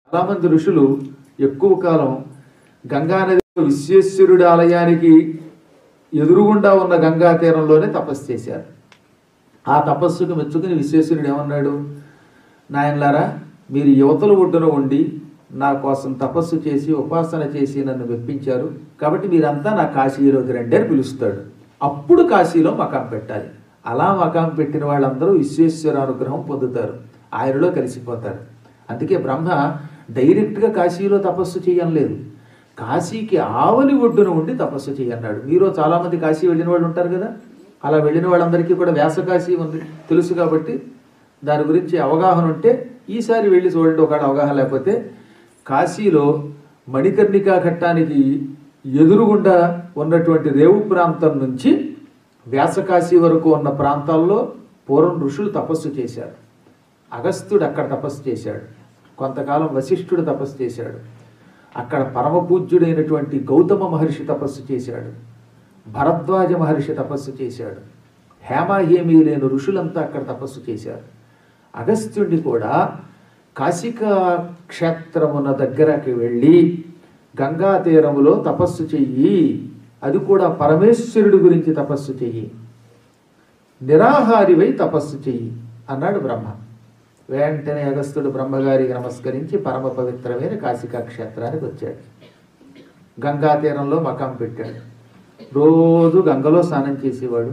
చాలామంది ఋషులు ఎక్కువ కాలం గంగానది విశ్వేశ్వరుడి ఆలయానికి ఎదురుగుండా ఉన్న గంగా తీరంలోనే తపస్సు చేశారు. ఆ తపస్సుకు మెచ్చుకుని విశ్వేశ్వరుడు ఏమన్నాడు, నాయనలారా మీరు యువతల ఒడ్డున ఉండి నా కోసం తపస్సు చేసి ఉపాసన చేసి నన్ను మెప్పించారు, కాబట్టి మీరంతా నా కాశీలోకి రండి అని పిలుస్తాడు. అప్పుడు కాశీలో మకాం పెట్టాలి. అలా మకాం పెట్టిన వాళ్ళందరూ విశ్వేశ్వర అనుగ్రహం పొందుతారు, ఆయనలో కలిసిపోతారు. అందుకే బ్రహ్మ డైరెక్ట్గా కాశీలో తపస్సు చేయలేదు, కాశీకి ఆవలి ఒడ్డున ఉండి తపస్సు చేయన్నాడు. మీరు చాలామంది కాశీ వెళ్ళిన వాళ్ళు ఉంటారు కదా, అలా వెళ్ళిన వాళ్ళందరికీ కూడా వ్యాసకాశీ ఉంది తెలుసు కాబట్టి దాని గురించి అవగాహన ఉంటే ఈసారి వెళ్ళి చూడండి. ఒకవేళ అవగాహన లేకపోతే కాశీలో మణికర్ణికా ఘట్టానికి ఎదురుగుండా ఉన్నటువంటి రేవు ప్రాంతం నుంచి వ్యాసకాశీ వరకు ఉన్న ప్రాంతాల్లో పూర్వం ఋషులు తపస్సు చేశారు. అగస్త్యుడు అక్కడ తపస్సు చేశాడు, కొంతకాలం వశిష్ఠుడు తపస్సు చేశాడు, అక్కడ పరమపూజ్యుడైనటువంటి గౌతమ మహర్షి తపస్సు చేశాడు, భరద్వాజ మహర్షి తపస్సు చేశాడు, హేమాహేమీ లేని ఋషులంతా అక్కడ తపస్సు చేశారు. అగస్త్యుడిని కూడా కాశికా క్షేత్రమున దగ్గరకి వెళ్ళి గంగా తీరములో తపస్సు చెయ్యి, అది కూడా పరమేశ్వరుడి గురించి తపస్సు చెయ్యి, నిరాహారివై తపస్సు చెయ్యి అన్నాడు బ్రహ్మ. వెంటనే అగస్త్యుడు బ్రహ్మగారికి నమస్కరించి పరమ పవిత్రమైన కాశికా క్షేత్రానికి వచ్చాడు. గంగా తీరంలో మకాం పెట్టాడు. రోజు గంగలో స్నానం చేసేవాడు.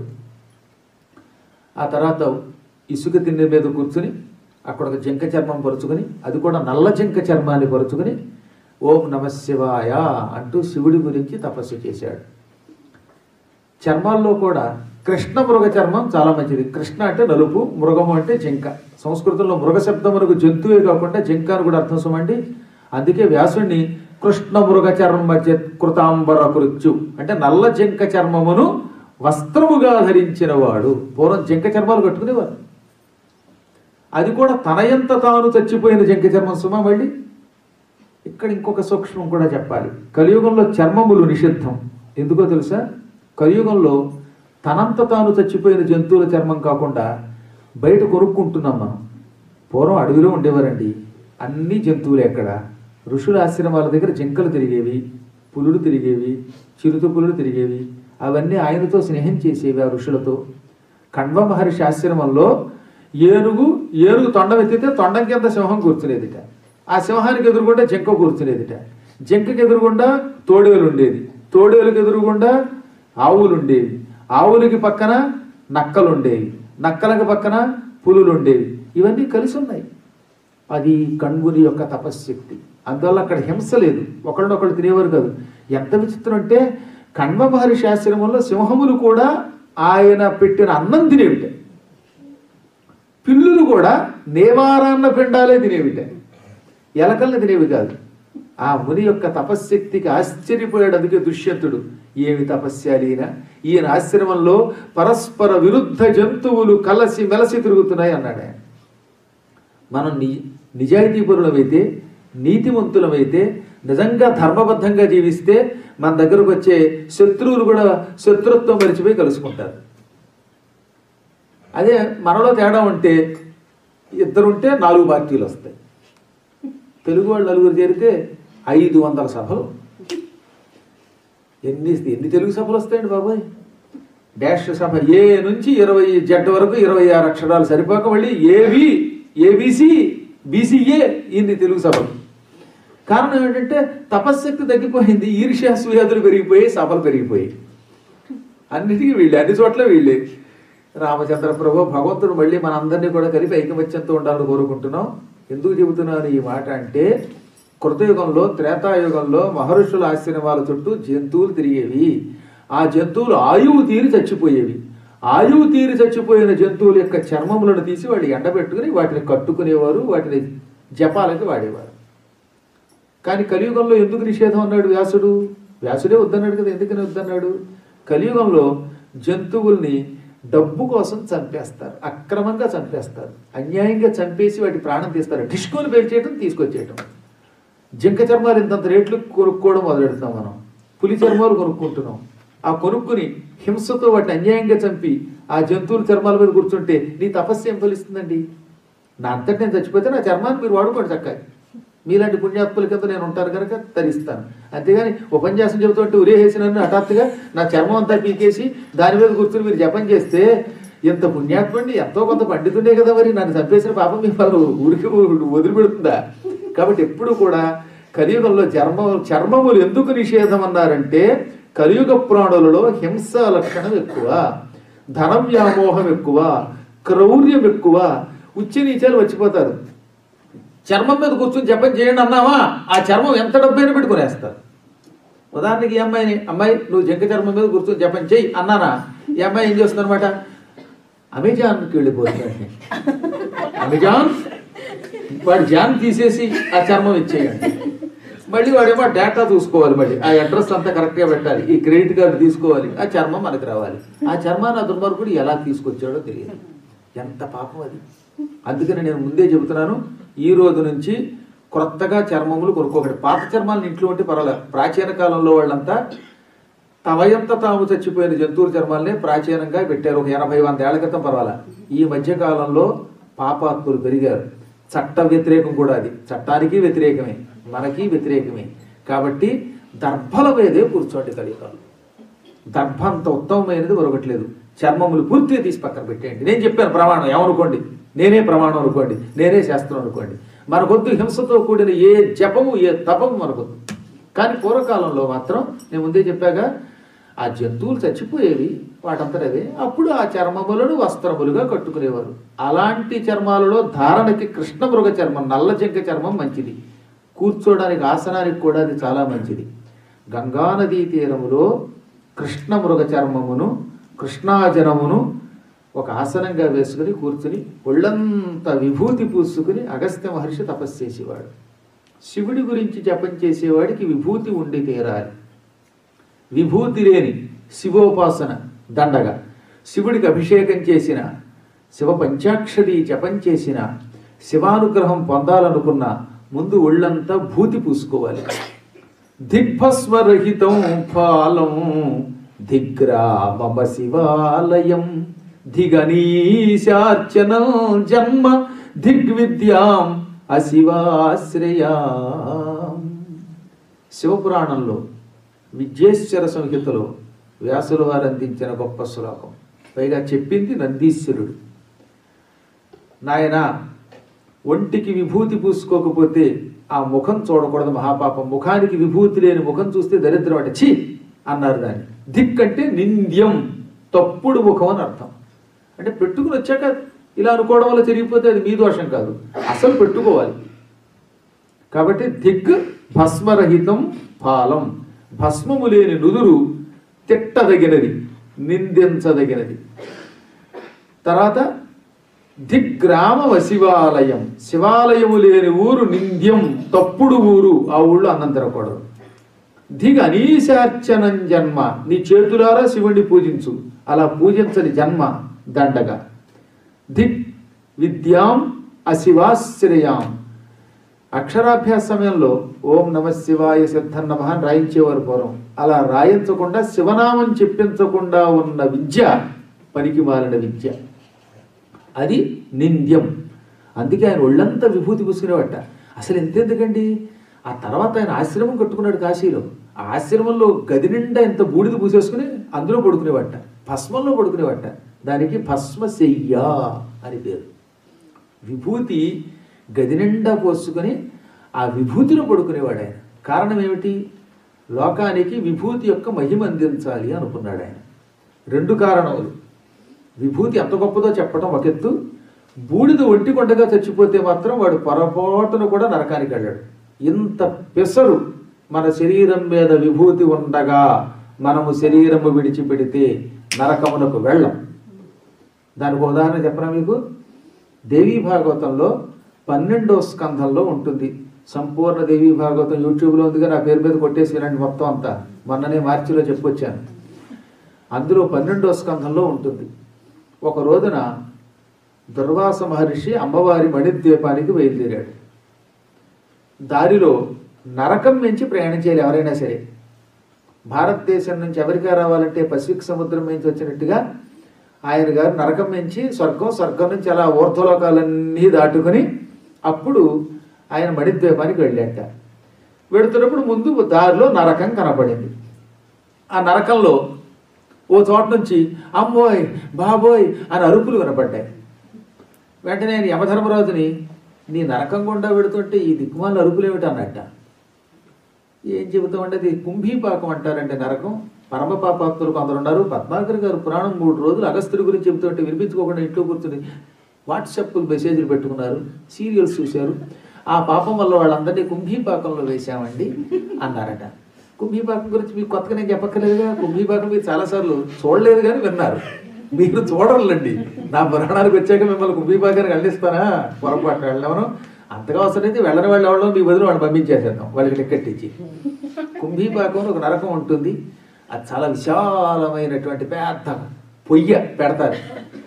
ఆ తర్వాత ఇసుక తిన్నె మీద కూర్చుని అక్కడ ఒక జింక చర్మం పరుచుకుని, అది కూడా నల్ల జింక చర్మాన్ని పరుచుకుని ఓం నమ శివాయ అంటూ శివుడి గురించి తపస్సు చేశాడు. చర్మాల్లో కూడా కృష్ణ మృగ చర్మం చాలా మంచిది. కృష్ణ అంటే నలుపు, మృగము అంటే జింక. సంస్కృతంలో మృగ శబ్దమునకు జంతువే కాకుండా జింక అని కూడా అర్థం సుమండి. అందుకే వ్యాసుడిని కృష్ణ మృగ చర్మ కృతాంబర కృత్యు అంటే నల్ల జింక చర్మమును వస్త్రముగా ధరించిన వాడు. పూర్వం జింక చర్మాలు కట్టుకునేవారు, అది కూడా తనయంత తాను చచ్చిపోయిన జింక చర్మం సుమా. మళ్ళీ ఇక్కడ ఇంకొక సూక్ష్మం కూడా చెప్పాలి. కలియుగంలో చర్మములు నిషిద్ధం. ఎందుకో తెలుసా? కలియుగంలో తనంత తాను చచ్చిపోయిన జంతువుల చర్మం కాకుండా బయట కొనుక్కుంటున్నాం మనం. పూర్వం అడవిలో ఉండేవారండి, అన్ని జంతువులు. ఎక్కడ ఋషుల ఆశ్రమాల దగ్గర జింకలు తిరిగేవి, పులులు తిరిగేవి, చిరుత పులులు తిరిగేవి. అవన్నీ ఆయనతో స్నేహం చేసేవి ఆ ఋషులతో. కణ్వ మహర్షి ఆశ్రమంలో ఏనుగు తొండం ఎత్తితే తొండం కింద సింహం కూర్చునేదిట, ఆ సింహానికి ఎదురుగుండా జింక కూర్చునేదిట, జింకకి ఎదురుగుండా తోడేలు ఉండేది, తోడేలుకి ఎదురుగుండా ఆవులు ఉండేవి, ఆవులకి పక్కన నక్కలు ఉండేవి, నక్కలకి పక్కన పులులు ఉండేవి. ఇవన్నీ కలిసి ఉన్నాయి. అది కణ్వుని యొక్క తపశ్శక్తి. అందువల్ల అక్కడ హింస లేదు, ఒకళ్ళనొకళ్ళు తినేవారు కాదు. ఎంత విచిత్రం అంటే కణ్వ మహర్షి ఆశ్రమంలో సింహములు కూడా ఆయన పెట్టిన అన్నం తినేవిట, పిల్లులు కూడా నేవారాన్న పిండాలే తినేవిట, ఎలకల్ని తినేవి కాదు. ఆ ముని యొక్క తపశ్శక్తికి ఆశ్చర్యపోయాడు. అందుకే దుష్యంతుడు, ఏమి తపస్యాలీనా, ఈయన ఆశ్రమంలో పరస్పర విరుద్ధ జంతువులు కలసి మెలసి తిరుగుతున్నాయి అన్నాడు ఆయన. మనం నిజాయితీపరులమైతే, నీతివంతులమైతే, నిజంగా ధర్మబద్ధంగా జీవిస్తే మన దగ్గరకు వచ్చే శత్రువులు కూడా శత్రుత్వం మరిచిపోయి కలుసుకుంటారు. అదే మనలో తేడా ఉంటే, ఇద్దరుంటే 4 పార్టీలు వస్తాయి. తెలుగు వాళ్ళు నలుగురు చేరితే 500 సభలు. ఎన్ని తెలుగు సభలు వస్తాయండి బాబాయ్? డాష్ సభ ఏ నుంచి 20 జడ్ వరకు 26 అక్షరాలు సరిపోక మళ్ళీ ఏవి, ఏబిసి, బీసీఏ, ఇన్ని తెలుగు సభలు. కారణం ఏంటంటే తపశ్శక్తి తగ్గిపోయింది, ఈర్ష్యాసూయాదులు పెరిగిపోయి, సభలు పెరిగిపోయి. అన్నిటికీ వీళ్ళే, అన్ని చోట్ల వీళ్ళే. రామచంద్ర ప్రభు భగవంతుడు మళ్ళీ మనందరినీ కూడా కలిపి ఐకమత్యంతో ఉండాలని కోరుకుంటున్నాం. ఎందుకు చెబుతున్నాను ఈ మాట అంటే, కృతయుగంలో త్రేతాయుగంలో మహర్షుల ఆశ్రమాల చుట్టూ జంతువులు తిరిగేవి. ఆ జంతువులు ఆయువు తీరి చచ్చిపోయేవి. ఆయువు తీరి చచ్చిపోయిన జంతువుల యొక్క చర్మములను తీసి వాళ్ళు ఎండబెట్టుకుని వాటిని కట్టుకునేవారు, వాటిని జపాలకి వాడేవారు. కానీ కలియుగంలో ఎందుకు నిషేధం అన్నాడు వ్యాసుడు? వ్యాసుడే వద్దన్నాడు కదా. ఎందుకని వద్దన్నాడు? కలియుగంలో జంతువుల్ని డబ్బు కోసం చంపేస్తారు, అక్రమంగా చంపేస్తారు, అన్యాయంగా చంపేసి వాటి ప్రాణం తీస్తారు. డిస్కోని పేల్చేయటం, తీసుకొచ్చేయటం. జింక చర్మాలు ఇంతంత రేట్లు కొనుక్కోవడం మొదలెడుతున్నాం మనం, పులి చర్మాలు కొనుక్కుంటున్నాం. ఆ కొనుక్కుని హింసతో వాటిని అన్యాయంగా చంపి ఆ జంతువుల చర్మాల మీద కూర్చుంటే నీ తపస్సు ఏం ఫలిస్తుందండి? నా అంతటి నేను చచ్చిపోతే నా చర్మాన్ని మీరు వాడుకోండి చక్కగా, మీలాంటి పుణ్యాత్ముల కింద నేను ఉంటాను కనుక తరిస్తాను. అంతేగాని ఉపన్యాసం చెబుతుంటే ఉరేసేసినన్ను హఠాత్తుగా నా చర్మం అంతా పీకేసి దాని మీద కూర్చుని మీరు జపం చేస్తే ఇంత పుణ్యాత్ముడిని ఎంతో కొంత పండితుండే కదా, మరి నన్ను చంపేసిన పాపం మీ వాళ్ళు ఊరికి వదిలిపెడుతుందా? కాబట్టి ఎప్పుడు కూడా కలియుగంలో చర్మములు ఎందుకు నిషేధం అన్నారంటే కలియుగ ప్రాణులలో హింస లక్షణం ఎక్కువ, ధన వ్యామోహం ఎక్కువ, క్రౌర్యం ఎక్కువ, ఉచ్చి నీచాలు వచ్చిపోతారు. చర్మం మీద కూర్చొని జపం చేయండి అన్నావా, ఆ చర్మం ఎంత డబ్బైనా పెట్టుకునేస్తారు. ఉదాహరణకి ఈ అమ్మాయి నువ్వు జంక చర్మం మీద కూర్చొని జపం చేయి అన్నానా, ఈ అమ్మాయి ఏం చేస్తుంది అనమాట, అమెజాన్కి వెళ్ళిపోతుంది. అమెజాన్ వాడు జాన్ తీసేసి ఆ చర్మం ఇచ్చేయండి. మళ్ళీ వాడేమో డేటా చూసుకోవాలి, మళ్ళీ ఆ అడ్రస్ అంతా కరెక్ట్గా పెట్టాలి, ఈ క్రెడిట్ కార్డు తీసుకోవాలి, ఆ చర్మం మనకు రావాలి. ఆ చర్మాన్ని ఆ దుర్మార్గుడు ఎలా తీసుకొచ్చాడో తెలియదు. ఎంత పాపం అది. అందుకని నేను ముందే చెబుతున్నాను, ఈ రోజు నుంచి క్రొత్తగా చర్మములు కొనుక్కోకండి. పాత చర్మాలను ఇంట్లో ఉంటే పర్వాలేదు. ప్రాచీన కాలంలో వాళ్ళంతా తవయంత తాము చచ్చిపోయిన జంతువుల చర్మాలనే ప్రాచీనంగా పెట్టారు. ఒక 80-100 ఏళ్ల క్రితం పర్వాలా. ఈ మధ్య కాలంలో పాపాత్ములు పెరిగారు. చట్ట వ్యతిరేకం కూడా, అది చట్టానికి వ్యతిరేకమే, మనకి వ్యతిరేకమే. కాబట్టి దర్భల మీదే కూర్చోండి. కలియుగంలో దర్భ అంత ఉత్తమమైనది మరొకట్లేదు. చర్మములు పూర్తిగా తీసి పక్కన పెట్టేయండి. నేను చెప్పాను ప్రమాణం ఏమనుకోండి, నేనే ప్రమాణం అనుకోండి, నేనే శాస్త్రం అనుకోండి. మనకొద్దు హింసతో కూడిన ఏ జపము ఏ తపము మనకొద్దు. కానీ పూర్వకాలంలో మాత్రం నేను ముందే చెప్పాగా, ఆ జంతువులు చచ్చిపోయేవి వాటంతటవే, అప్పుడు ఆ చర్మములను వస్త్రములుగా కట్టుకునేవారు. అలాంటి చర్మాలలో ధారణకి కృష్ణమృగ చర్మం, నల్ల జింక చర్మం మంచిది. కూర్చోడానికి ఆసనానికి కూడా అది చాలా మంచిది. గంగానదీ తీరములో కృష్ణమృగ చర్మమును కృష్ణాజనమును ఒక ఆసనంగా వేసుకుని కూర్చుని ఒళ్ళంతా విభూతి పూసుకుని అగస్త్య మహర్షి తపస్సు చేసేవాడు. శివుడి గురించి జపం చేసేవాడికి విభూతి ఉండి తీరాలి. విభూతి లేని శివోపాసన దండగా, శివుడికి అభిషేకం చేసిన, శివ పంచాక్షరి జపం చేసిన, శివానుగ్రహం పొందాలనుకున్న ముందు ఒళ్ళంతా భూతి పూసుకోవాలి. దిగ్భస్వరహితం ఫాలం దిగ్రామమ శివాలయం దిగనీశార్చనం జన్మ దిగ్విద్యాం అశివాశ్రయా. శివపురాణంలో విద్యేశ్వర సంహితలో వ్యాసుల వారు అందించిన గొప్ప శ్లోకం. పైగా చెప్పింది నందీశ్వరుడు. నాయన, ఒంటికి విభూతి పూసుకోకపోతే ఆ ముఖం చూడకూడదు, మహాపాపం. ముఖానికి విభూతి లేని ముఖం చూస్తే దరిద్రం అంటే ఛీ అన్నారు. దాన్ని దిక్ అంటే నింద్యం, తప్పుడు ముఖం అని అర్థం. అంటే పెట్టుకుని వచ్చాక ఇలా అనుకోవడం వల్ల తిరిగిపోతే అది మీ దోషం కాదు, అసలు పెట్టుకోవాలి. కాబట్టి దిగ్ భస్మరహితం ఫాలం, భస్మము లేని నుదురు తిట్టదగినది, నిందించదగినది. తర్వాత దిగ్గ్రామ శివాలయం, శివాలయము లేని ఊరు నింద్యం, తప్పుడు ఊరు, ఆ ఊళ్ళో అన్నం తినకూడదు. దిగ్ అనీశార్చనం జన్మ, నీ చేతులారా శివుణ్ణి పూజించు, అలా పూజించని జన్మ దండగా. దిగ్ విద్యాం అశివాశ్రయాం, అక్షరాభ్యాస సమయంలో ఓం నమ శివాయ సిద్ధం నమః అని రాయించేవారు పూర్వం. అలా రాయించకుండా శివనామం చెప్పించకుండా ఉన్న విద్య పనికి మాలిన విద్య, అది నింద్యం. అందుకే ఆయన ఒళ్ళంతా విభూతి పూసుకునేవట. అసలు ఎంతెందుకండి, ఆ తర్వాత ఆయన ఆశ్రమం కట్టుకున్నాడు కాశీలో. ఆ ఆశ్రమంలో గది నిండా ఇంత బూడిద పూసేసుకుని అందులో పడుకునేవట, భస్మంలో పడుకునేవట. దానికి భస్మశయ్య అని పేరు. విభూతి గది నిండా పోసుకొని ఆ విభూతిలో పడుకునేవాడు ఆయన. కారణం ఏమిటి? లోకానికి విభూతి యొక్క మహిమ అందించాలి అనుకున్నాడు ఆయన. 2 కారణములు. విభూతి ఎంత గొప్పదో చెప్పడం ఒక ఎత్తు, బూడిద ఒంటి కొండగా చచ్చిపోతే మాత్రం వాడు పొరపాటును కూడా నరకానికి వెళ్ళాడు. ఇంత పెసరు మన శరీరం మీద విభూతి ఉండగా మనము శరీరము విడిచిపెడితే నరకమునకు వెళ్ళం. దానికి ఉదాహరణ చెప్పనా మీకు? దేవీ భాగవతంలో 12వ స్కంధంలో ఉంటుంది. సంపూర్ణ దేవీ భాగవతం యూట్యూబ్లో ఉందిగా, నా పేరు మీద కొట్టేసి వినండి మొత్తం అంతా. మొన్ననే మార్చిలో చెప్పొచ్చాను. అందులో 12వ స్కంధంలో ఉంటుంది. ఒక రోజున దుర్వాస మహర్షి అమ్మవారి మణిద్వీపానికి బయలుదేరాడు. దారిలో నరకం నుంచి ప్రయాణం చేయాలి ఎవరైనా సరే. భారతదేశం నుంచి అమెరికా రావాలంటే పసిఫిక్ సముద్రం నుంచి వచ్చినట్టుగా ఆయన గారు నరకం నుంచి స్వర్గం, స్వర్గం నుంచి అలా ఊర్ధ్వలోకాలన్నీ దాటుకుని అప్పుడు ఆయన మణిద్వీపానికి వెళ్ళాట. వెళుతున్నప్పుడు ముందు దారిలో నరకం కనపడింది. ఆ నరకంలో ఓ చోట నుంచి అమ్మోయ్ బాబోయ్ అని అరుపులు వినపడ్డాయి. వెంటనే ఆయన యమధర్మరాజుని, నీ నరకం గుండా పెడుతుంటే ఈ దిక్కుమాల అరుపులు ఏమిటి అన్నట్ట. ఏం చెబుతామంటే అది కుంభీపాకం అంటారంటే నరకం. పరమ పాపాత్తులు కొందరు ఉన్నారు. పద్మాకర్ గారు పురాణం 3 రోజులు అగస్త్యుడి గురించి చెబుతుంటే వినిపించుకోకుండా ఇంట్లో కూర్చుని వాట్సాప్ మెసేజ్లు పెట్టుకున్నారు, సీరియల్స్ చూశారు. ఆ పాపం వల్ల వాళ్ళందరినీ కుంభీపాకంలో వేశామండి అన్నారట. కుంభీపాకం గురించి మీకు కొత్తగా నేను చెప్పక్కర్లేదుగా. కుంభీపాకం మీరు చాలాసార్లు చూడలేదు కానీ విన్నారు. మీరు చూడరులండి. నా పురాణానికి వచ్చాక మిమ్మల్ని కుంభీపాకానికి అందిస్తానా? పొరపాటు వెళ్ళవను. అంతగా అవసరమైతే వెళ్ళని వాళ్ళు ఎవరో మీ బదులు వాళ్ళు పంపించేసేద్దాం వాళ్ళకి టికెట్ ఇచ్చి. కుంభీపాకంలో ఒక నరకం ఉంటుంది. అది చాలా విశాలమైనటువంటి పెద్ద పొయ్య పెడతారు.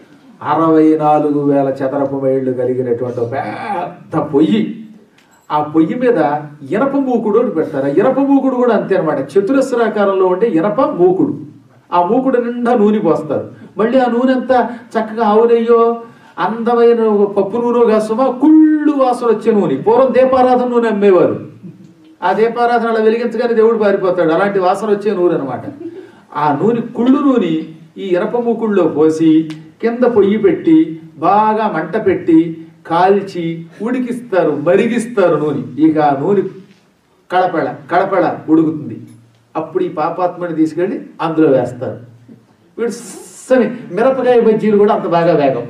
64,000 చదరపు మైళ్ళు కలిగినటువంటి పెద్ద పొయ్యి. ఆ పొయ్యి మీద ఇనప మూకుడు ఒకటి పెడతారు. ఆ ఇనప మూకుడు కూడా అంతే అనమాట, చతురస్రాకారంలో ఉండే ఇనప మూకుడు. ఆ మూకుడు నిండా నూనె పోస్తారు. మళ్ళీ ఆ నూనె అంతా చక్కగా ఆవు నెయ్యో అందమైన పప్పు నూనె కాసుమా కుళ్ళు వాసన వచ్చే నూనె. పూర్వం దీపారాధన నూనె అమ్మేవారు. ఆ దీపారాధన అలా వెలిగించగానే దేవుడు పారిపోతాడు. అలాంటి వాసన వచ్చే నూనె అనమాట. ఆ నూనె కుళ్ళు నూనె ఈ ఇనప మూకుళ్ళలో పోసి కింద పొయ్యి పెట్టి బాగా మంట పెట్టి కాల్చి ఉడికిస్తారు, మరిగిస్తారు నూనె. ఇక ఆ నూనె కడపడ ఉడుకుతుంది. అప్పుడు ఈ పాపాత్మని తీసుకెళ్ళి అందులో వేస్తారు. వీడు సని మిరపకాయ బజ్జీలు కూడా అంత బాగా వేగం,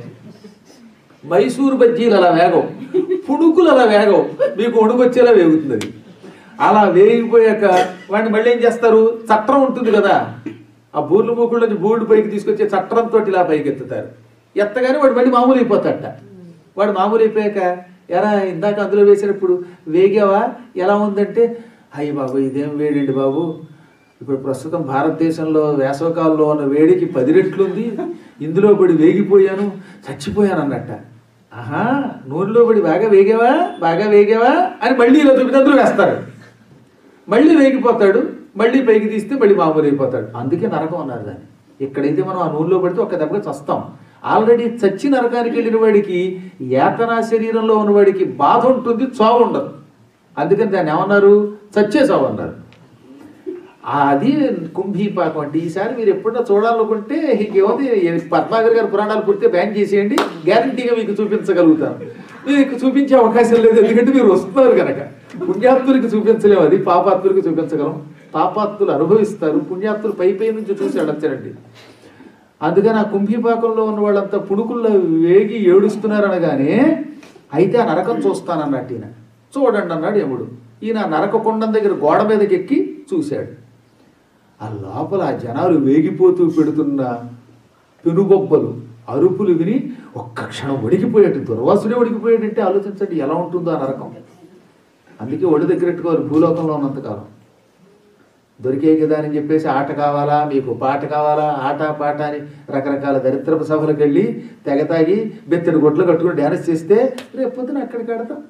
మైసూరు బజ్జీలు అలా వేగం, పుణుకులు అలా వేగం, మీకు ఉడుకొచ్చేలా వేగుతుంది. అది అలా వేగిపోయాక వాడిని మళ్ళీ ఏం చేస్తారు, చట్రం ఉంటుంది కదా, ఆ బూర్లు మూకుళ్ళ నుంచి బూర్డు పైకి తీసుకొచ్చే చట్రంతో ఇలా పైకి ఎత్తుతారు. ఎత్తగానే వాడు మళ్ళీ మామూలు అయిపోతాడట. వాడు మామూలు అయిపోయాక ఎరా ఇందాక అందులో వేసినప్పుడు వేగావా ఎలా ఉందంటే, అయ్యి బాబు ఇదేం వేడండి బాబు, ఇప్పుడు ప్రస్తుతం భారతదేశంలో వేసవకాలంలో ఉన్న వేడికి 10 రెట్లు ఉంది, ఇందులో పడి వేగిపోయాను చచ్చిపోయాను అన్నట్ట. ఆహా నూనెలో పడి బాగా వేగావా అని మళ్ళీ ఇలా చూపితే అందులో వేస్తారు. మళ్ళీ వేగిపోతాడు, మళ్ళీ పైకి తీస్తే మళ్ళీ మామూలు అయిపోతాడు. అందుకే నరకం అన్నారు దాన్ని. ఇక్కడైతే మనం ఆ నూనెలో పడితే ఒక్క దెబ్బగా చస్తాం. ఆల్రెడీ చచ్చి నరకానికి వెళ్ళిన వాడికి, యాతనా శరీరంలో ఉన్నవాడికి బాధ ఉంటుంది, చావు ఉండదు. అందుకని దాన్ని ఏమన్నారు, చచ్చే చావు అన్నారు. అది కుంభీపాకం అంటే. ఈసారి మీరు ఎప్పుడన్నా చూడాలనుకుంటే ఇంకేముంది, పద్మాకర్ గారి పురాణాలు పుడితే బ్యాన్ చేసేయండి, గ్యారంటీగా మీకు చూపించగలుగుతాను. మీకు చూపించే అవకాశం లేదు, ఎందుకంటే మీరు వస్తున్నారు కనుక. పుణ్యాత్తులకి చూపించలేము, అది పాపాత్తులకి చూపించగలం. పాపాత్తులు అనుభవిస్తారు, పుణ్యాత్తులు పై నుంచి చూసి అడచ్చరండి. అందుకని ఆ కుంభీపాకంలో ఉన్న వాళ్ళంతా పుణుకుల్లో వేగి ఏడుస్తున్నారు అనగానే, అయితే ఆ నరకం చూస్తానన్నట్టు ఈయన. చూడండి అన్నాడు యముడు. ఈయన నరక కొండం దగ్గర గోడ మీదకి ఎక్కి చూశాడు. ఆ లోపల ఆ జనాలు వేగిపోతూ పెడుతున్న పెనుగొబ్బలు అరుపులు విని ఒక్క క్షణం వడికిపోయాడు. దుర్వాసుడే వడికిపోయాడంటే ఆలోచించండి ఎలా ఉంటుందో ఆ నరకం. అందుకే ఒడి దగ్గర పెట్టుకోవాలి భూలోకంలో ఉన్నంతకాలం. దొరికే కదా అని చెప్పేసి ఆట కావాలా, మీకు పాట కావాలా, ఆట పాట అని రకరకాల దరిద్రపు సభలకు వెళ్ళి తెగతాగి బెత్తడి గొడ్లు కట్టుకుని డ్యాన్స్ చేస్తే రేపు పొద్దున అక్కడికి ఆడతాం.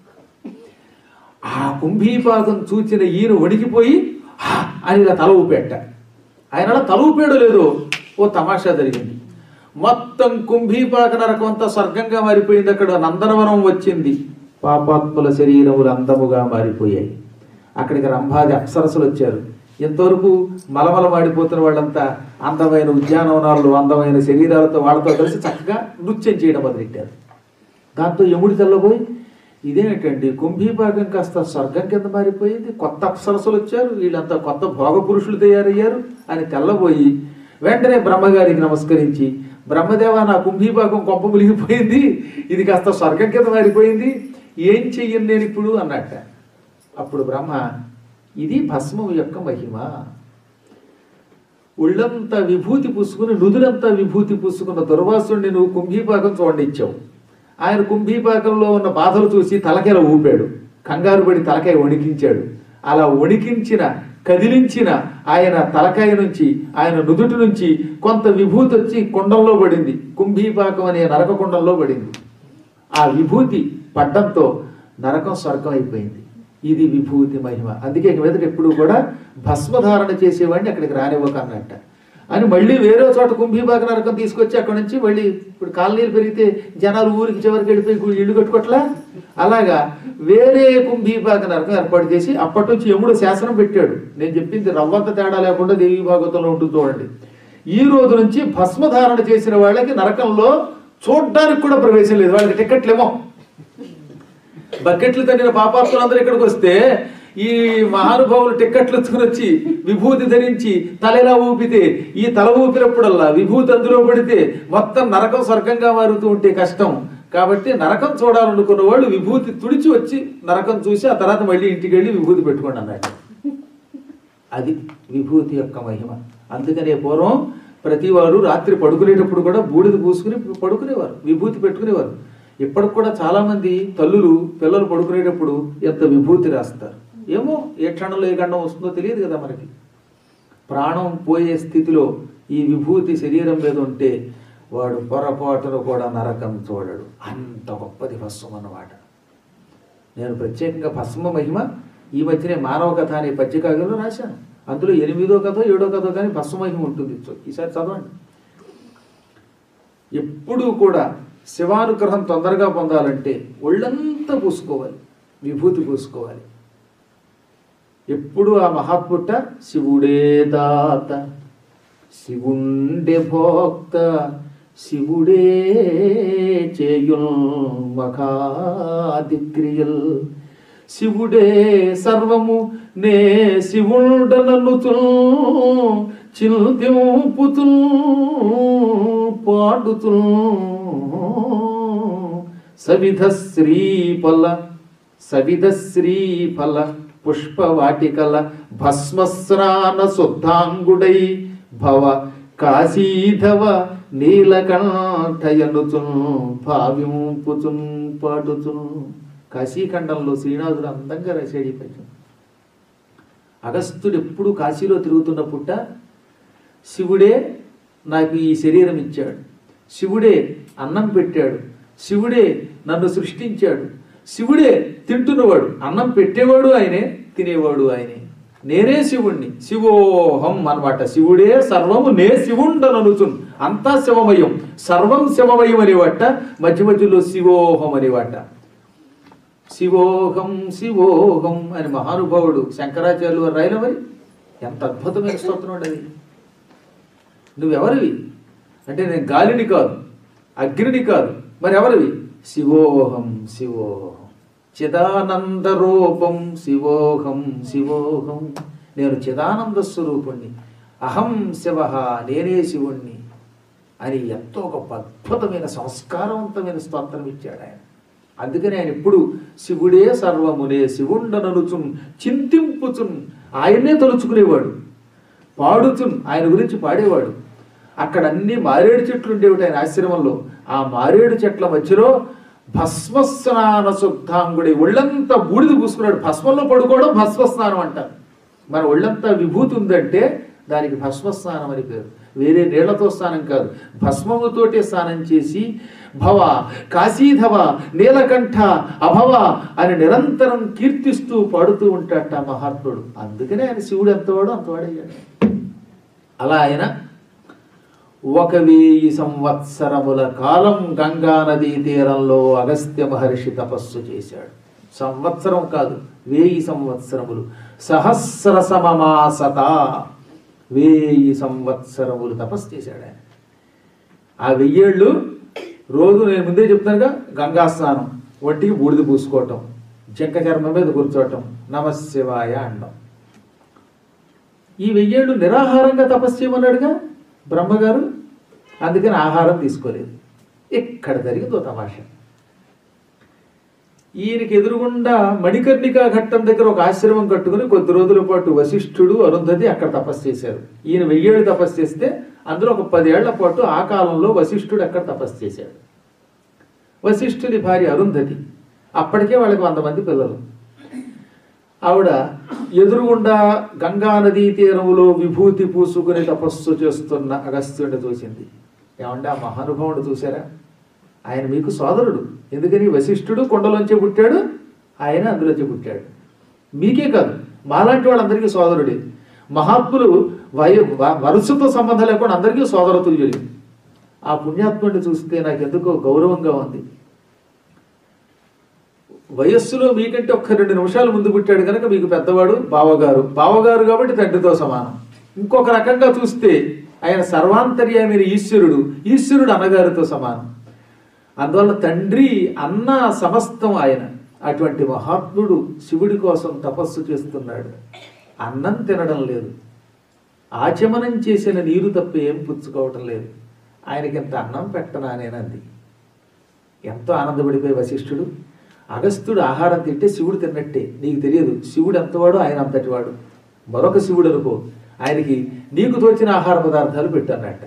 ఆ కుంభీపాకం చూచిన ఈయన వణికిపోయి అని ఇలా తల ఊపేట. ఆయన అలా తల ఊపాడో లేదో ఓ తమాషా జరిగింది. మొత్తం కుంభీపాక నరకం అంతా స్వర్గంగా మారిపోయింది. అక్కడ నందనవనం వచ్చింది. పాపాత్ముల శరీరములు అందముగా మారిపోయాయి. అక్కడికి రంభాది అప్సరసలు వచ్చారు. ఎంతవరకు మలమల మాడిపోతున్న వాళ్ళంతా అందమైన ఉద్యానవనాల్లో అందమైన శరీరాలతో వాళ్ళతో కలిసి చక్కగా నృత్యం చేయడం మొదలెట్టారు. దాంతో యముడి తెల్లబోయి, ఇదేమిటండి కుంభీపాకం కాస్త స్వర్గం కింద మారిపోయింది, కొత్త అప్సరసలు వచ్చారు, వీళ్ళంతా కొత్త భోగ పురుషులు తయారయ్యారు అని తెల్లబోయి వెంటనే బ్రహ్మగారికి నమస్కరించి, బ్రహ్మదేవ నా కుంభీపాకం కొంప ములిగిపోయింది, ఇది కాస్త స్వర్గం కింద మారిపోయింది, ఏం చెయ్యను నేను ఇప్పుడు అన్నట్ట. అప్పుడు బ్రహ్మ, ఇది భస్మం యొక్క మహిమ. ఒళ్ళంతా విభూతి పూసుకుని నుదులంతా విభూతి పూసుకున్న దుర్వాసుడిని నువ్వు కుంభీపాకం చూడనిచ్చావు. ఆయన కుంభీపాకంలో ఉన్న బాధలు చూసి తలకాయల ఊపాడు, కంగారు పడి తలకాయ వణికించాడు. అలా వణికించిన కదిలించిన ఆయన తలకాయ నుంచి, ఆయన నుదుటి నుంచి కొంత విభూతి వచ్చి కుండంలో పడింది. కుంభీపాకం అనే నరక కుండంలో పడింది. ఆ విభూతి పడ్డంతో నరకం స్వర్గం అయిపోయింది. ఇది విభూతి మహిమ. అందుకే ఇక మీదట ఎప్పుడు కూడా భస్మధారణ చేసేవాడిని అక్కడికి రానివ్వక అన్నట్ట. అని మళ్ళీ వేరే చోట కుంభీపాక నరకం తీసుకొచ్చి అక్కడ నుంచి మళ్ళీ ఇప్పుడు కాలనీలు పెరిగితే జనాలు ఊరికి చివరికి వెళ్ళిపోయి ఇల్లు కట్టుకోవట్లా, అలాగా వేరే కుంభీపాక నరకం ఏర్పాటు చేసి అప్పటి నుంచి యముడు శాసనం పెట్టాడు. నేను చెప్పింది రవ్వంత తేడా లేకుండా దేవీ భాగవతంలో ఉంటుంది చూడండి. ఈ రోజు నుంచి భస్మధారణ చేసిన వాళ్ళకి నరకంలో చూడ్డానికి కూడా ప్రవేశం లేదు, వాళ్ళకి టికెట్లేమో. బకెట్లు తగిన పాపాత్ములందరూ ఇక్కడికి వస్తే ఈ మహానుభావులు టిక్కెట్లు ఎత్తుకుని వచ్చి విభూతి ధరించి తలెలా ఊపితే, ఈ తల ఊపినప్పుడల్లా విభూతి అందులో పడితే మొత్తం నరకం స్వర్గంగా మారుతూ ఉంటే కష్టం. కాబట్టి నరకం చూడాలనుకున్న వాళ్ళు విభూతి తుడిచి వచ్చి నరకం చూసి ఆ తర్వాత మళ్ళీ ఇంటికి వెళ్ళి విభూతి పెట్టుకోండి అన్నాడు. అది విభూతి యొక్క మహిమ. అందుకనే పూర్వం ప్రతి వారు రాత్రి పడుకునేటప్పుడు కూడా బూడిద పూసుకుని పడుకునేవారు, విభూతి పెట్టుకునేవారు. ఇప్పటికి కూడా చాలా మంది తల్లులు పిల్లలు పడుకునేటప్పుడు ఎంత విభూతి రాస్తారు. ఏమో ఏ క్షణంలో ఏ గండం వస్తుందో తెలియదు కదా మనకి. ప్రాణం పోయే స్థితిలో ఈ విభూతి శరీరం మీద ఉంటే వాడు పొరపాటును కూడా నరకం చూడడు. అంత గొప్పది భస్మం అన్నమాట. నేను ప్రత్యేకంగా భస్మ మహిమ ఈ మధ్యనే మానవ కథ అనే పద్యకావ్యంలో రాశాను. అందులో 8వ కథో 7వ కథో కానీ భస్మ మహిమ ఉంటుంది. ఈసారి చదవండి. ఎప్పుడూ కూడా శివానుగ్రహం తొందరగా పొందాలంటే ఒళ్ళంతా పూసుకోవాలి, విభూతి పూసుకోవాలి. ఎప్పుడు ఆ మహాత్ముట్ట శివుడే దాత, శివుండే భోక్త, శివుడే చేయుల్ మఖాదిక్రియల్, శివుడే సర్వము నే శివుండననుతు చింతింపుతు పాడుతు సవిధ శ్రీఫల పుష్పవాటికల భస్మస్నాన శుద్ధాంగుడై భవ కాశీధవ నీలకంఠయనుచున్ భావింపుచున్ పాడుచున్. కాశీఖండంలో శ్రీనాథుడు అందంగా రాశాడు ఈ పద్యం. అగస్త్యుడు ఎప్పుడు కాశీలో తిరుగుతున్న పుట్ట శివుడే నాకు ఈ శరీరం ఇచ్చాడు, శివుడే అన్నం పెట్టాడు, శివుడే నన్ను సృష్టించాడు, శివుడే తింటున్నవాడు, అన్నం పెట్టేవాడు ఆయనే, తినేవాడు ఆయనే, నేనే శివుణ్ణి, శివోహం అన్నమాట. శివుడే సర్వము నే శివుండననుచున్. అంతా శివమయం, సర్వం శివమయం అనేవాట. మధ్య మధ్యలో శివోహం అనేవాట. శివోహం శివోహం అని మహానుభావుడు శంకరాచార్యులు వారు రాయల. మరి ఎంత అద్భుతమైన స్తోత్రం ఉండేది. నువ్వెవరివి అంటే నేను గాలిని కాదు, అగ్నిని కాదు, మరి ఎవరివి? శివోహం శివోహం చిదానంద రూపం శివోహం శివోహం. నేను చిదానంద స్వరూపుణ్ణి, అహం శివ, నేనే శివుణ్ణి అని ఎంతో గొప్ప అద్భుతమైన సంస్కారవంతమైన స్తోత్రం ఇచ్చాడు ఆయన. అందుకని ఆయన ఇప్పుడు శివుడే సర్వమునే శివుండననుచున్ చింతింపుచున్, ఆయన్నే తలుచుకునేవాడు, పాడుచున్, ఆయన గురించి పాడేవాడు. అక్కడ అన్ని మారేడు చెట్లు ఉండేవి ఆయన ఆశ్రమంలో. ఆ మారేడు చెట్ల మధ్యలో భస్మస్నాన శుద్ధాంగుడి ఒళ్ళంతా బూడిద పూసుకున్నాడు. భస్మంలో పడుకోవడం భస్మస్నానం అంటారు. మన ఒళ్ళంతా విభూతి ఉందంటే దానికి భస్మస్నానం అని పేరు. వేరే నీళ్లతో స్నానం కాదు, భస్మముతోటే స్నానం చేసి భవ కాశీధవ నీలకంఠ అభవ అని నిరంతరం కీర్తిస్తూ పాడుతూ ఉంటాట మహాత్ముడు. అందుకనే ఆయన శివుడు ఎంతవాడు అంతవాడయ్యాడు. అలా ఆయన 1000 సంవత్సరముల కాలం గంగా నదీ తీరంలో అగస్త్య మహర్షి తపస్సు చేశాడు. సంవత్సరం కాదు, 1000 సంవత్సరములు. సహస్ర సమమాసత, 1000 సంవత్సరములు తపస్సు చేశాడు ఆయన. ఆ 1000 ఏళ్ళు రోజు నేను ముందే చెప్తానుగా, గంగా స్నానం, ఒంటికి బూడిద పూసుకోవటం, జంక చర్మం మీద కూర్చోవటం, నమశివాయ అనడం. ఈ 1000 ఏళ్ళు నిరాహారంగా తపస్సు చేయమన్నాడుగా బ్రహ్మగారు. అందుకని ఆహారం తీసుకోలేదు. ఇక్కడ జరిగిందో తమాషా. ఈయనకి ఎదురుగుండా మణికర్ణికా ఘట్టం దగ్గర ఒక ఆశ్రమం కట్టుకుని కొద్ది రోజుల పాటు వశిష్ఠుడు అరుంధతి అక్కడ తపస్సు చేశారు. ఈయన 1000 ఏళ్ళు తపస్సు చేస్తే అందులో ఒక 10 ఏళ్ల పాటు ఆ కాలంలో వశిష్ఠుడు అక్కడ తపస్సు చేశాడు. వశిష్ఠుని భార్య అరుంధతి, అప్పటికే వాళ్ళకి 100 మంది పిల్లలు. ఆవిడ ఎదురుగుండా గంగా నదీ తీరములో విభూతి పూసుకుని తపస్సు చేస్తున్న అగస్త్యుడిని చూసింది. ఏమంటే ఆ మహానుభావుడు చూసారా, ఆయన మీకు సోదరుడు. ఎందుకని వశిష్ఠుడు కొండలోంచే పుట్టాడు, ఆయన అందులోంచే పుట్టాడు. మీకే కాదు, మాలాంటి వాళ్ళందరికీ సోదరుడే. మహాత్ములు వరుసతో సంబంధం లేకుండా అందరికీ సోదరతుల్యులు. ఆ పుణ్యాత్ముడిని చూస్తే నాకు ఎందుకో గౌరవంగా ఉంది. వయస్సులో మీకంటే ఒక్క 2 నిమిషాలు ముందు పుట్టాడు కనుక మీకు పెద్దవాడు బావగారు కాబట్టి తండ్రితో సమానం. ఇంకొక రకంగా చూస్తే ఆయన సర్వాంతర్యామైన ఈశ్వరుడు అన్నగారితో సమానం. అందువల్ల తండ్రి అన్న సమస్తం ఆయన. అటువంటి మహాత్ముడు శివుడి కోసం తపస్సు చేస్తున్నాడు. అన్నం తినడం లేదు, ఆచమనం చేసిన నీరు తప్ప ఏం పుచ్చుకోవటం లేదు. ఆయనకి ఎంత అన్నం పెట్టనా నేనంది. ఎంతో ఆనందపడిపోయి వశిష్ఠుడు, అగస్త్యుడు ఆహారం తింటే శివుడు తిన్నట్టే, నీకు తెలియదు శివుడు ఎంతవాడు ఆయన అంతటివాడు, మరొక శివుడు అనుకో, ఆయనకి నీకు తోచిన ఆహార పదార్థాలు పెట్టన్నట్ట.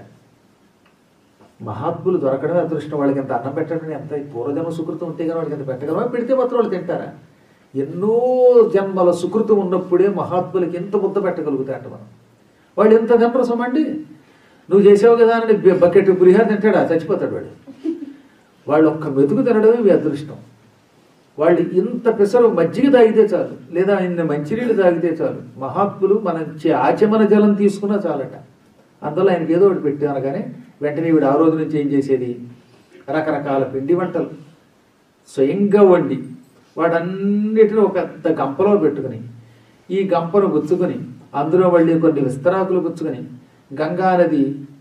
మహాత్ములు దొరకడమే అదృష్టం. వాళ్ళకి ఎంత అన్నం పెట్టడం, ఎంత పూర్వజన్మ సుకృతం ఉంటే కానీ వాళ్ళకి ఎంత పెట్టగలమా? పెడితే మాత్రం వాళ్ళు తింటారా? ఎన్నో జన్మల సుకృతం ఉన్నప్పుడే మహాత్ములకి ఎంత ముద్ద పెట్టగలుగుతాయంట మనం. వాళ్ళు ఎంత తింపరసం అండి. నువ్వు చేసావు కదా అని బకెట్ పులిహార తింటాడా? చచ్చిపోతాడు వాడు. వాళ్ళు ఒక్క మెతుకు తినడమే మీ అదృష్టం. వాళ్ళు ఇంత పెసరు మజ్జిగ తాగితే చాలు, లేదా ఇన్ని మంచినీళ్ళు తాగితే చాలు. మహాత్ములు మన ఆచమన జలం తీసుకున్నా చాలట. అందువల్ల ఆయనకి ఏదో ఒకటి పెట్టాను కానీ వెంటనే వీడు ఆ రోజు నుంచి ఏం చేసేది, రకరకాల పిండి వంటలు స్వయంగా వండి వాటన్నిటిని ఒక పెద్ద గంపలో పెట్టుకుని, ఈ గంపను గుచ్చుకొని అందులో మళ్ళీ కొన్ని విస్తరాకులు గుచ్చుకొని గంగానది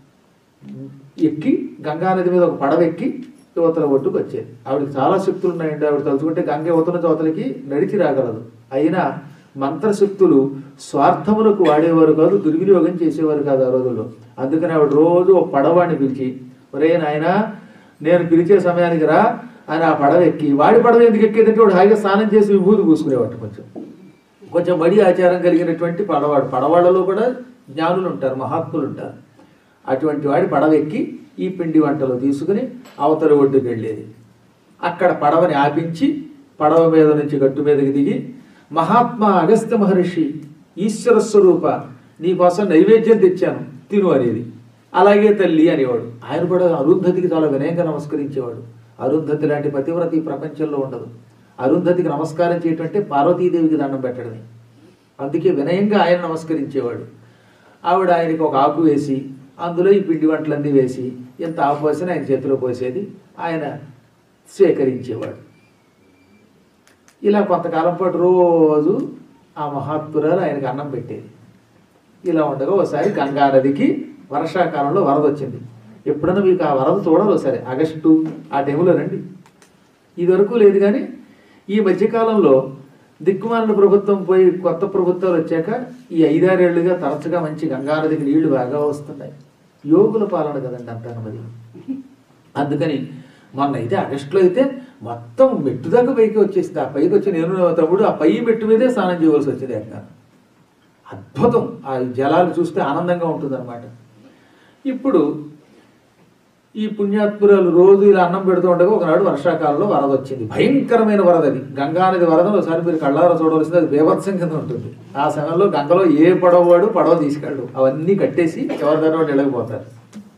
ఎక్కి, గంగానది మీద ఒక పడవ ఎక్కి యువతల ఒడ్డుకు వచ్చేది. ఆవిడకి చాలా శక్తులు ఉన్నాయండి. ఆవిడ తలుచుకుంటే గంగ యువతల చోతలకి నడిచి రాగలదు. అయినా మంత్రశక్తులు స్వార్థములకు వాడేవారు కాదు, దుర్వినియోగం చేసేవారు కాదు ఆ రోజుల్లో. అందుకని ఆవిడ రోజు ఒక పడవాడిని పిలిచి, ఒరే నాయన నేను పిలిచే సమయానికి రా అని ఆ పడవ ఎక్కి, వాడి పడవ ఎందుకు ఎక్కేదంటే వాడు హాయిగా స్నానం చేసి విభూతి పూసుకునేవాడు. కొంచెం మడి ఆచారం కలిగినటువంటి పడవాళ్ళలో కూడా జ్ఞానులు ఉంటారు, మహాత్ములు ఉంటారు. అటువంటి వాడి పడవ ఎక్కి ఈ పిండి వంటలు తీసుకుని అవతల ఒడ్డుకు వెళ్ళేది. అక్కడ పడవని ఆపించి పడవ మీద నుంచి గట్టు మీదకి దిగి, మహాత్మా అగస్త్య మహర్షి ఈశ్వర స్వరూప, నీకోసం నైవేద్యం తెచ్చాను తిను అనేది. అలాగే తల్లి అనేవాడు. ఆయన కూడా అరుంధతికి చాలా వినయంగా నమస్కరించేవాడు. అరుంధతి లాంటి పతివ్రత ఈ ప్రపంచంలో ఉండదు. అరుంధతికి నమస్కారం చేయటం అంటే పార్వతీదేవికి దండం పెట్టడమే. అందుకే వినయంగా ఆయన నమస్కరించేవాడు. ఆవిడ ఆయనకి ఒక ఆకు వేసి అందులో ఈ పిండి వంటలన్నీ వేసి ఎంత ఆకు పోసినా ఆయన చేతిలో పోసేది, ఆయన స్వీకరించేవాడు. ఇలా కొంతకాలం పాటు రోజు ఆ మహాత్మురాలు ఆయనకు అన్నం పెట్టేది. ఇలా ఉండగా ఒకసారి గంగానదికి వర్షాకాలంలో వరద వచ్చింది. ఎప్పుడైనా మీకు ఆ వరద చూడాలి ఒకసారి, ఆగస్టు ఆ టైంలో రండి. ఇదివరకు లేదు కానీ ఈ మధ్యకాలంలో దిక్కుమాలిన ప్రభుత్వం పోయి కొత్త ప్రభుత్వాలు వచ్చాక ఈ 5-6 ఏళ్లుగా తరచుగా మంచి గంగానదికి నీళ్లు బాగా వస్తున్నాయి. యోగుల పాలన కదండి అంటాను మరి. అందుకని మొన్న అయితే ఆగస్టులో అయితే మొత్తం మెట్టు దాకా పైకి వచ్చేసింది. ఆ పైకి వచ్చి నేను తమ్ముడు ఆ పై మెట్టు మీదే స్నానం చేయవలసి వచ్చింది. అక్కడ అద్భుతం. ఆ జలాలు చూస్తే ఆనందంగా ఉంటుందన్నమాట. ఇప్పుడు ఈ పుణ్యాత్పురాలు రోజు ఇలా అన్నం పెడుతూ ఉండగా ఒకనాడు వర్షాకాలంలో వరద వచ్చింది. భయంకరమైన వరద. అది గంగానది వరదను ఒకసారి మీరు కళ్ళారా చూడవలసింది. అది బీభత్సం కింద ఉంటుంది. ఆ సమయంలో గంగలో ఏ పడవవాడు పడవ తీసుకెళ్ళడు. అవన్నీ కట్టేసి ఎవరి దగ్గర వాడు వెళ్ళకపోతారు.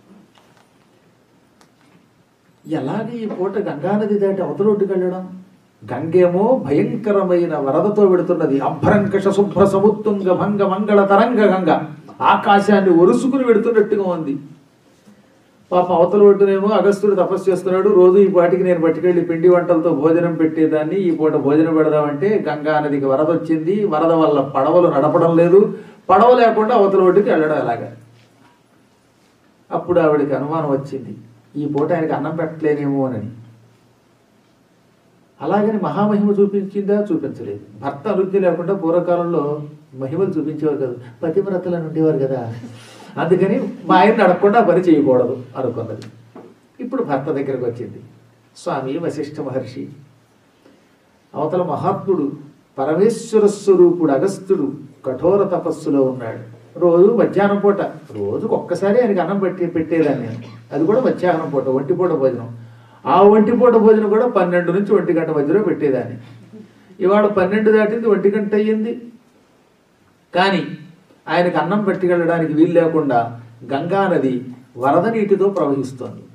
ఎలాగే ఈ పూట గంగానది దాటి అవతలొడ్డుకు వెళ్ళడం? గంగేమో భయంకరమైన వరదతో పెడుతున్నది. అభ్రంకష శుభ్ర సముత్తుంగ భంగ మంగళ తరంగ గంగ, ఆకాశాన్ని ఒరుసుకుని పెడుతున్నట్టుగా ఉంది. పాప అవతల ఒడ్డునేమో అగస్త్యుడు తపస్సు చేస్తున్నాడు. రోజు ఈ పాటికి నేను పట్టుకెళ్ళి పిండి వంటలతో భోజనం పెట్టేదాన్ని, ఈ పూట భోజనం పెడదామంటే గంగా నదికి వరద వచ్చింది. వరద వల్ల పడవలు నడపడం లేదు. పడవ లేకుండా అవతల ఒడ్డుకి వెళ్ళడం ఎలాగా? అప్పుడు ఆవిడికి అనుమానం వచ్చింది, ఈ పూట ఆయనకి అన్నం పెట్టలేనేమో అని. అలాగని మహామహిమ చూపించిందా? చూపించలేదు. భర్త అనుజ్ఞ లేకుండా పూర్వకాలంలో మహిమలు చూపించేవారు కదా, పతివ్రతలను ఉండేవారు కదా. అందుకని మా ఆయన్ని అడగకుండా పని చేయకూడదు అనుకున్నది. ఇప్పుడు భర్త దగ్గరకు వచ్చింది. స్వామి వశిష్ఠ మహర్షి, అవతల మహాత్ముడు పరమేశ్వర స్వరూపుడు అగస్త్యుడు కఠోర తపస్సులో ఉన్నాడు. రోజు మధ్యాహ్నం పూట, రోజుకు ఒక్కసారి ఆయనకి అన్నం పెట్టేదాన్ని నేను. అది కూడా మధ్యాహ్నం పూట, ఒంటిపూట భోజనం. ఆ ఒంటిపూట భోజనం కూడా 12 నుంచి 1 గంట మధ్యలో పెట్టేదాన్ని. ఇవాళ 12 దాటింది, 1 గంట అయ్యింది. కానీ ఆయనకు అన్నం పట్టుకెళ్ళడానికి వీలు లేకుండా గంగానది వరద నీటితో ప్రవహిస్తోంది.